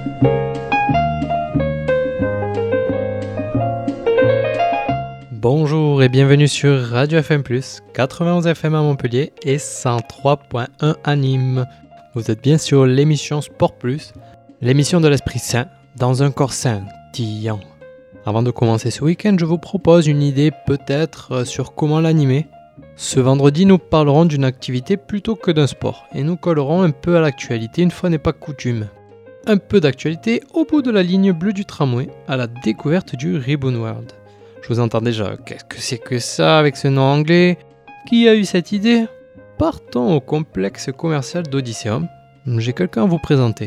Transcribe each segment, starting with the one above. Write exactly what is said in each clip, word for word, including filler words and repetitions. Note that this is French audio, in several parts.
Bonjour et bienvenue sur Radio F M plus, quatre-vingt-onze F M à Montpellier et cent trois point un à Nîmes. Vous êtes bien sur l'émission Sport Plus, l'émission de l'esprit sain dans un corps scintillant. Avant de commencer ce week-end, je vous propose une idée peut-être sur comment l'animer. Ce vendredi, nous parlerons d'une activité plutôt que d'un sport et nous collerons un peu à l'actualité, une fois n'est pas coutume. Un peu d'actualité au bout de la ligne bleue du tramway à la découverte du Ribbon World. Je vous entends déjà, qu'est-ce que c'est que ça avec ce nom anglais? Qui a eu cette idée? Partons au complexe commercial d'Odysseum. J'ai quelqu'un à vous présenter.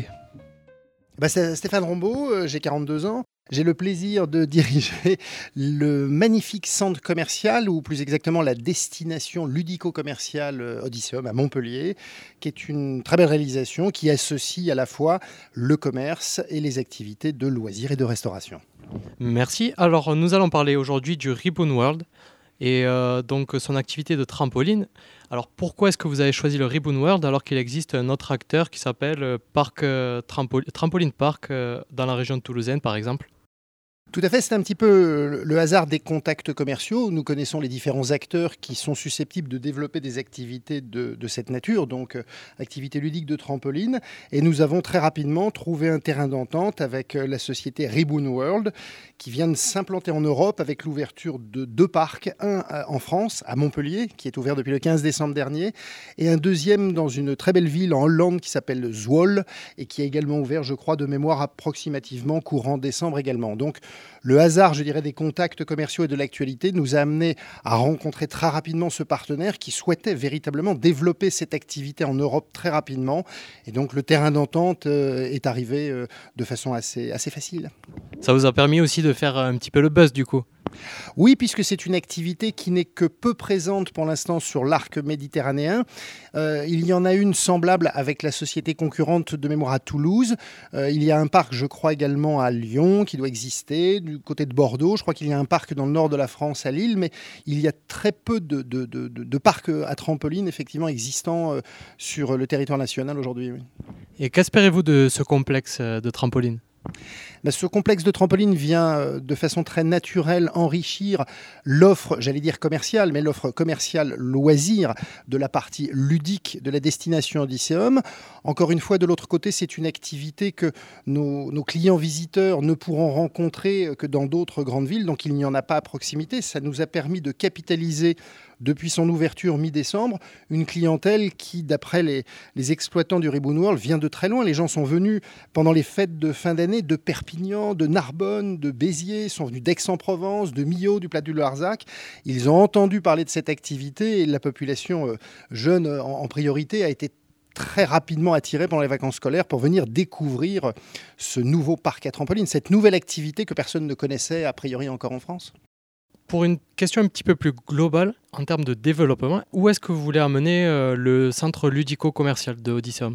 Bah, c'est Stéphane Rombaud, j'ai quarante-deux ans. J'ai le plaisir de diriger le magnifique centre commercial, ou plus exactement la destination ludico-commerciale Odysseum à Montpellier, qui est une très belle réalisation qui associe à la fois le commerce et les activités de loisirs et de restauration. Merci. Alors, nous allons parler aujourd'hui du Ribbon World et euh, donc son activité de trampoline. Alors, pourquoi est-ce que vous avez choisi le Ribbon World alors qu'il existe un autre acteur qui s'appelle Parc, euh, Trampo- Trampoline Park euh, dans la région de Toulousaine, par exemple? Tout à fait, c'est un petit peu le hasard des contacts commerciaux. Nous connaissons les différents acteurs qui sont susceptibles de développer des activités de, de cette nature, donc euh, activités ludiques de trampoline. Et nous avons très rapidement trouvé un terrain d'entente avec euh, la société Ribbon World, qui vient de s'implanter en Europe avec l'ouverture de deux parcs. Un euh, en France, à Montpellier, qui est ouvert depuis le quinze décembre dernier, et un deuxième dans une très belle ville en Hollande qui s'appelle Zwolle, et qui est également ouvert, je crois, de mémoire approximativement courant décembre également. Donc, le hasard, je dirais, des contacts commerciaux et de l'actualité nous a amené à rencontrer très rapidement ce partenaire qui souhaitait véritablement développer cette activité en Europe très rapidement. Et donc le terrain d'entente euh, est arrivé euh, de façon assez, assez facile. Ça vous a permis aussi de faire un petit peu le buzz du coup? Oui, puisque c'est une activité qui n'est que peu présente pour l'instant sur l'arc méditerranéen. Euh, il y en a une semblable avec la société concurrente de mémoire à Toulouse. Euh, il y a un parc, je crois, également à Lyon qui doit exister. Du côté de Bordeaux, je crois qu'il y a un parc dans le nord de la France à Lille, mais il y a très peu de, de, de, de, de parcs à trampoline effectivement existants euh, sur le territoire national aujourd'hui. Oui. Et qu'espérez-vous de ce complexe de trampoline? Ben, ce complexe de trampoline vient de façon très naturelle enrichir l'offre, j'allais dire commerciale, mais l'offre commerciale loisir de la partie ludique de la destination Odysseum. Encore une fois, de l'autre côté, c'est une activité que nos, nos clients visiteurs ne pourront rencontrer que dans d'autres grandes villes, donc il n'y en a pas à proximité. Ça nous a permis de capitaliser depuis son ouverture mi-décembre, une clientèle qui, d'après les, les exploitants du Ribbon World, vient de très loin. Les gens sont venus pendant les fêtes de fin d'année de Perpignan, de Narbonne, de Béziers, sont venus d'Aix-en-Provence, de Millau, du Plateau du Larzac. Ils ont entendu parler de cette activité et la population euh, jeune en, en priorité a été très rapidement attirée pendant les vacances scolaires pour venir découvrir ce nouveau parc à trampoline, cette nouvelle activité que personne ne connaissait a priori encore en France. Pour une question un petit peu plus globale, en termes de développement, où est-ce que vous voulez amener euh, le centre ludico-commercial de Odysseum?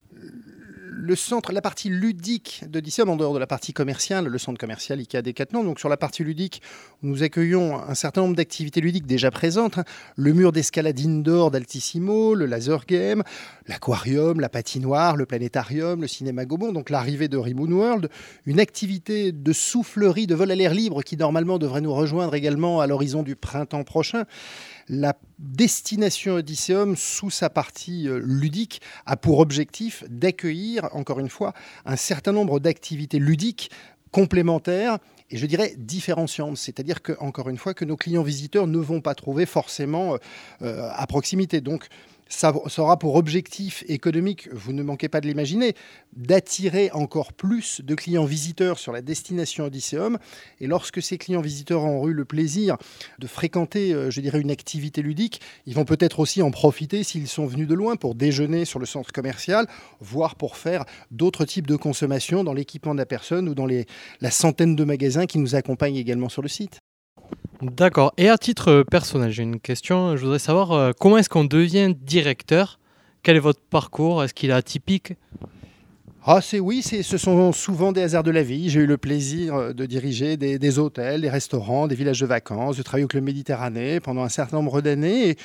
Le centre, la partie ludique d'Odysseum, en dehors de la partie commerciale, le centre commercial IKEA Decathlon, donc sur la partie ludique, nous accueillons un certain nombre d'activités ludiques déjà présentes. Hein. Le mur d'escalade indoor d'Altissimo, le laser game, l'aquarium, la patinoire, le planétarium, le cinéma Gaumont, donc l'arrivée de Ribbon World, une activité de soufflerie, de vol à l'air libre qui normalement devrait nous rejoindre également à l'horizon du printemps prochain. La destination Odysseum, sous sa partie ludique, a pour objectif d'accueillir, encore une fois, un certain nombre d'activités ludiques complémentaires et je dirais différenciantes. C'est-à-dire que, encore une fois, que nos clients visiteurs ne vont pas trouver forcément euh, à proximité. Donc, ça, ça aura pour objectif économique, vous ne manquez pas de l'imaginer, d'attirer encore plus de clients visiteurs sur la destination Odysseum. Et lorsque ces clients visiteurs auront eu le plaisir de fréquenter, euh, je dirais, une activité ludique, ils vont peut-être aussi en profiter s'ils sont venus de loin pour déjeuner sur le centre commercial, voire pour faire d'autres types de consommation dans l'équipement de la personne ou dans les, la centaine de magasins qui nous accompagnent également sur le site. D'accord. Et à titre personnel, j'ai une question. Je voudrais savoir euh, comment est-ce qu'on devient directeur? Quel est votre parcours? Est-ce qu'il est atypique? Ah, c'est oui, c'est, ce sont souvent des hasards de la vie. J'ai eu le plaisir de diriger des, des hôtels, des restaurants, des villages de vacances, de travailler au Club Méditerranée pendant un certain nombre d'années. Et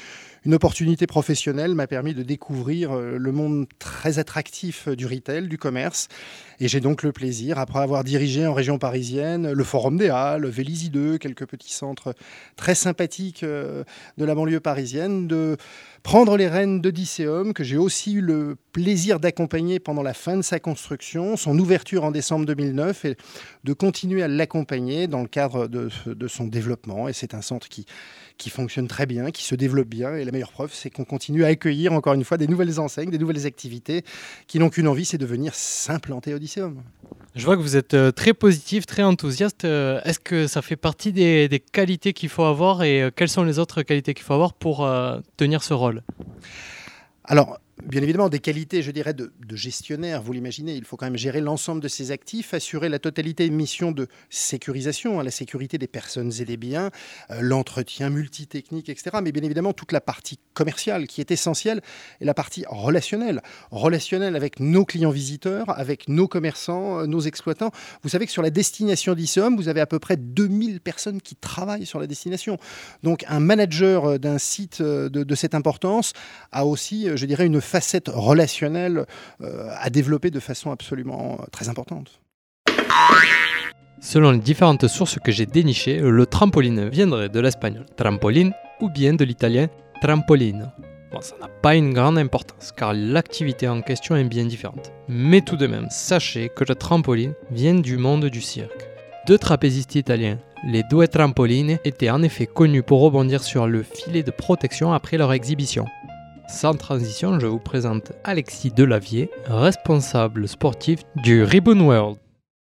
une opportunité professionnelle m'a permis de découvrir le monde très attractif du retail, du commerce. Et j'ai donc le plaisir, après avoir dirigé en région parisienne le Forum des Halles, Vélizy deux, quelques petits centres très sympathiques de la banlieue parisienne, de prendre les rênes d'Odysseum, que j'ai aussi eu le plaisir d'accompagner pendant la fin de sa construction, son ouverture en décembre deux mille neuf, et de continuer à l'accompagner dans le cadre de, de son développement. Et c'est un centre qui, qui fonctionne très bien, qui se développe bien. Et la meilleure preuve, c'est qu'on continue à accueillir encore une fois des nouvelles enseignes, des nouvelles activités qui n'ont qu'une envie, c'est de venir s'implanter à Odysseum. Je vois que vous êtes très positif, très enthousiaste. Est-ce que ça fait partie des, des qualités qu'il faut avoir et quelles sont les autres qualités qu'il faut avoir pour euh, tenir ce rôle ? Alors, bien évidemment, des qualités, je dirais, de, de gestionnaire, vous l'imaginez. Il faut quand même gérer l'ensemble de ses actifs, assurer la totalité de missions de sécurisation, hein, la sécurité des personnes et des biens, euh, l'entretien multitechnique, et cetera. Mais bien évidemment, toute la partie commerciale qui est essentielle et la partie relationnelle. Relationnelle avec nos clients visiteurs, avec nos commerçants, euh, nos exploitants. Vous savez que sur la destination d'Odysseum, vous avez à peu près deux mille personnes qui travaillent sur la destination. Donc, un manager d'un site de, de cette importance a aussi, je dirais, une facette relationnelle euh, à développer de façon absolument euh, très importante. Selon les différentes sources que j'ai dénichées, le trampoline viendrait de l'espagnol trampoline ou bien de l'italien trampoline. Bon, ça n'a pas une grande importance car l'activité en question est bien différente. Mais tout de même, sachez que le trampoline vient du monde du cirque. Deux trapézistes italiens, les Due Trampolini, étaient en effet connus pour rebondir sur le filet de protection après leur exhibition. Sans transition, je vous présente Alexis Delavier, responsable sportif du Ribbon World.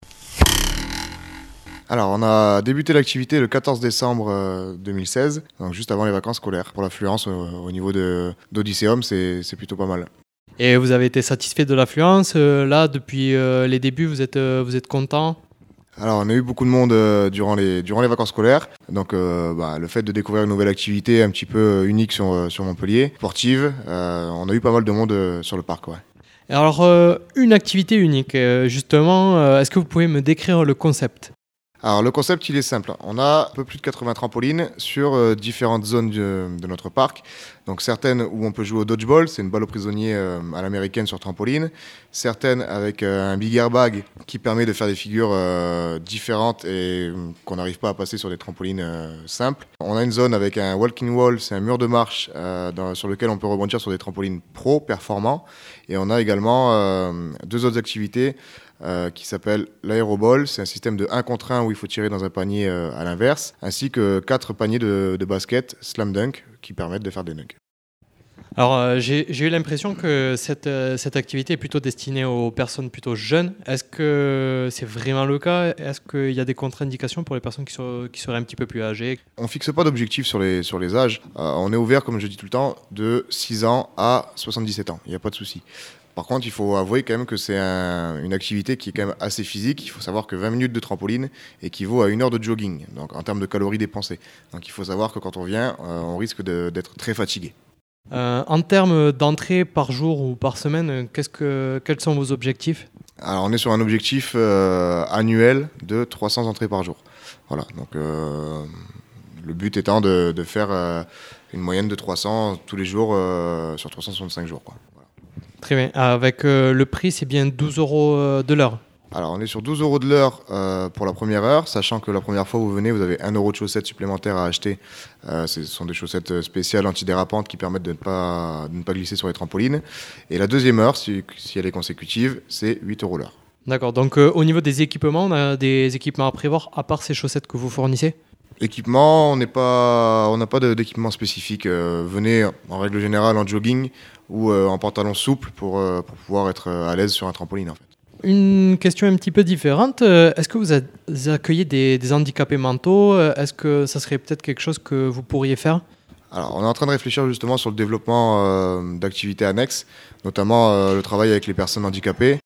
Alors, on a débuté l'activité le quatorze décembre deux mille seize, donc juste avant les vacances scolaires. Pour l'affluence, au niveau de, d'Odysseum, c'est, c'est plutôt pas mal. Et vous avez été satisfait de l'affluence. Euh, là, depuis euh, les débuts, vous êtes, euh, vous êtes content ? Alors, on a eu beaucoup de monde euh, durant, les, durant les vacances scolaires. Donc, euh, bah, le fait de découvrir une nouvelle activité un petit peu unique sur, sur Montpellier, sportive, euh, on a eu pas mal de monde euh, sur le parc. Ouais. Alors, euh, une activité unique, euh, justement, euh, est-ce que vous pouvez me décrire le concept ? Alors, le concept, il est simple. On a un peu plus de quatre-vingts trampolines sur euh, différentes zones de, de notre parc. Donc, certaines où on peut jouer au dodgeball, c'est une balle au prisonnier euh, à l'américaine sur trampoline. Certaines avec euh, un big airbag qui permet de faire des figures euh, différentes et euh, qu'on n'arrive pas à passer sur des trampolines euh, simples. On a une zone avec un walking wall, c'est un mur de marche euh, dans, sur lequel on peut rebondir sur des trampolines pro performants. Et on a également euh, deux autres activités Euh, qui s'appelle l'aéroball. C'est un système de un contre un où il faut tirer dans un panier euh, à l'inverse, ainsi que quatre paniers de, de basket slam dunk qui permettent de faire des dunks. Alors, euh, j'ai, j'ai eu l'impression que cette, euh, cette activité est plutôt destinée aux personnes plutôt jeunes. Est-ce que c'est vraiment le cas ? Est-ce qu'il y a des contre-indications pour les personnes qui, sont, qui seraient un petit peu plus âgées ? On ne fixe pas d'objectif sur les, sur les âges. Euh, on est ouvert, comme je dis tout le temps, de six ans à soixante-dix-sept ans. Il n'y a pas de souci. Par contre, il faut avouer quand même que c'est un, une activité qui est quand même assez physique. Il faut savoir que vingt minutes de trampoline équivaut à une heure de jogging, donc en termes de calories dépensées. Donc il faut savoir que quand on vient, euh, on risque de, d'être très fatigué. Euh, en termes d'entrées par jour ou par semaine, qu'est-ce que, quels sont vos objectifs ? Alors on est sur un objectif euh, annuel de trois cents entrées par jour. Voilà, donc euh, le but étant de, de faire euh, une moyenne de trois cents tous les jours euh, sur trois cent soixante-cinq jours, quoi. Très bien. Avec euh, le prix, c'est bien douze euros euh, de l'heure. Alors, on est sur douze euros de l'heure euh, pour la première heure, sachant que la première fois où vous venez, vous avez un euro de chaussettes supplémentaires à acheter. Euh, ce sont des chaussettes spéciales antidérapantes qui permettent de ne pas, de ne pas glisser sur les trampolines. Et la deuxième heure, si, si elle est consécutive, c'est huit euros l'heure. D'accord. Donc, euh, au niveau des équipements, on a des équipements à prévoir, à part ces chaussettes que vous fournissez ? Équipement, on n'est pas, on n'a pas de, d'équipement spécifique. Euh, venez en règle générale en jogging ou euh, en pantalon souple pour, euh, pour pouvoir être à l'aise sur un trampoline en fait. Une question un petit peu différente. Est-ce que vous accueillez des, des handicapés mentaux ? Est-ce que ça serait peut-être quelque chose que vous pourriez faire ? Alors, on est en train de réfléchir justement sur le développement euh, d'activités annexes, notamment euh, le travail avec les personnes handicapées,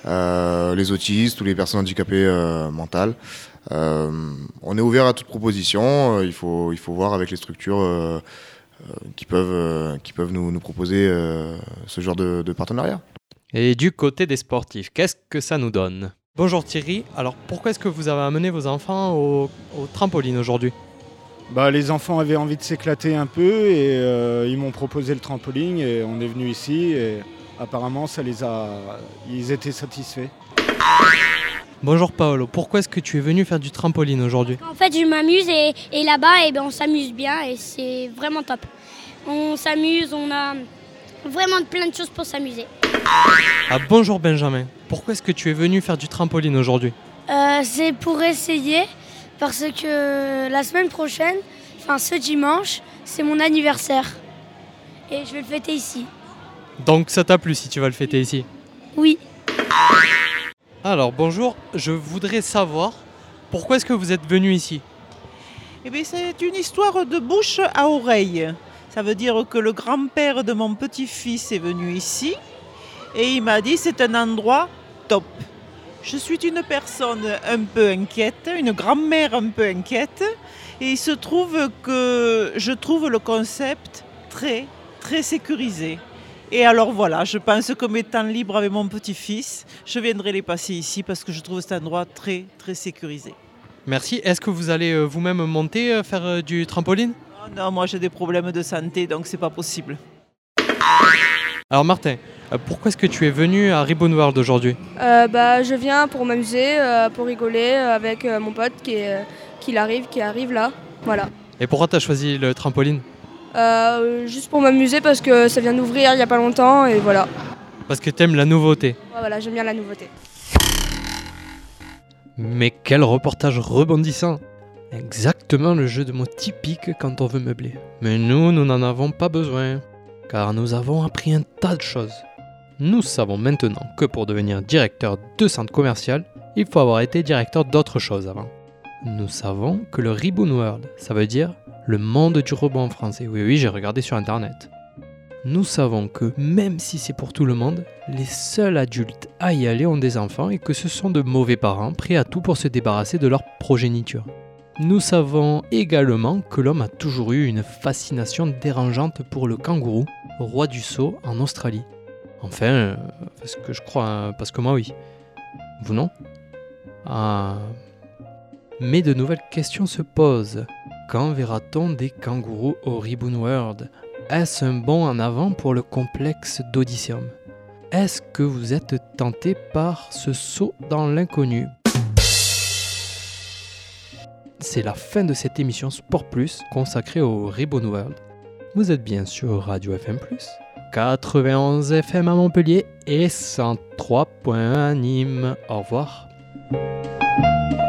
euh, les autistes ou les personnes handicapées euh, mentales. Euh, on est ouvert à toute proposition. Il faut, il faut voir avec les structures euh, euh, qui peuvent, euh, qui peuvent nous, nous proposer euh, ce genre de, de partenariat. Et du côté des sportifs, qu'est-ce que ça nous donne ? Bonjour Thierry, alors pourquoi est-ce que vous avez amené vos enfants au, au trampoline aujourd'hui ? Bah, les enfants avaient envie de s'éclater un peu et euh, ils m'ont proposé le trampoline et on est venu ici et apparemment ça les a... ils étaient satisfaits. Bonjour Paolo, pourquoi est-ce que tu es venu faire du trampoline aujourd'hui? En fait, je m'amuse et, et là-bas, eh ben, on s'amuse bien et c'est vraiment top. On s'amuse, on a vraiment plein de choses pour s'amuser. Ah bonjour Benjamin, pourquoi est-ce que tu es venu faire du trampoline aujourd'hui? euh, C'est pour essayer, parce que la semaine prochaine, enfin ce dimanche, c'est mon anniversaire. Et je vais le fêter ici. Donc ça t'a plu si tu vas le fêter ici? Oui. Alors bonjour, je voudrais savoir pourquoi est-ce que vous êtes venu ici? Eh bien, c'est une histoire de bouche à oreille. Ça veut dire que le grand-père de mon petit-fils est venu ici et il m'a dit c'est un endroit top. Je suis une personne un peu inquiète, une grand-mère un peu inquiète et il se trouve que je trouve le concept très, très sécurisé. Et alors voilà, je pense que mes temps libres avec mon petit-fils, je viendrai les passer ici parce que je trouve cet endroit très, très sécurisé. Merci, est-ce que vous allez euh, vous-même monter, euh, faire euh, du trampoline? Oh non, moi j'ai des problèmes de santé donc c'est pas possible. Alors Martin, euh, pourquoi est-ce que tu es venu à Ribbon World aujourd'hui? Euh, bah, je viens pour m'amuser, euh, pour rigoler euh, avec euh, mon pote qui, est, euh, qui, arrive, qui arrive là. Voilà. Et pourquoi tu as choisi le trampoline? Euh, juste pour m'amuser parce que ça vient d'ouvrir il n'y a pas longtemps et voilà. Parce que t'aimes la nouveauté. Ouais, voilà, j'aime bien la nouveauté. Mais quel reportage rebondissant! Exactement le jeu de mots typique quand on veut meubler. Mais nous, nous n'en avons pas besoin, car nous avons appris un tas de choses. Nous savons maintenant que pour devenir directeur de centre commercial, il faut avoir été directeur d'autres choses avant. Nous savons que le Ribbon World, ça veut dire le monde du rebond en français. Oui, oui, j'ai regardé sur internet. Nous savons que même si c'est pour tout le monde, les seuls adultes à y aller ont des enfants et que ce sont de mauvais parents prêts à tout pour se débarrasser de leur progéniture. Nous savons également que l'homme a toujours eu une fascination dérangeante pour le kangourou, roi du saut en Australie. Enfin, euh, parce que je crois, hein, parce que moi oui. Vous non? Ah. Mais de nouvelles questions se posent. Quand verra-t-on des kangourous au Ribbon World? Est-ce un bond en avant pour le complexe d'Odysseum? Est-ce que vous êtes tenté par ce saut dans l'inconnu? C'est la fin de cette émission Sport Plus consacrée au Ribbon World. Vous êtes bien sur Radio F M plus, quatre-vingt-onze F M à Montpellier et cent trois point un à Nîmes. Au revoir.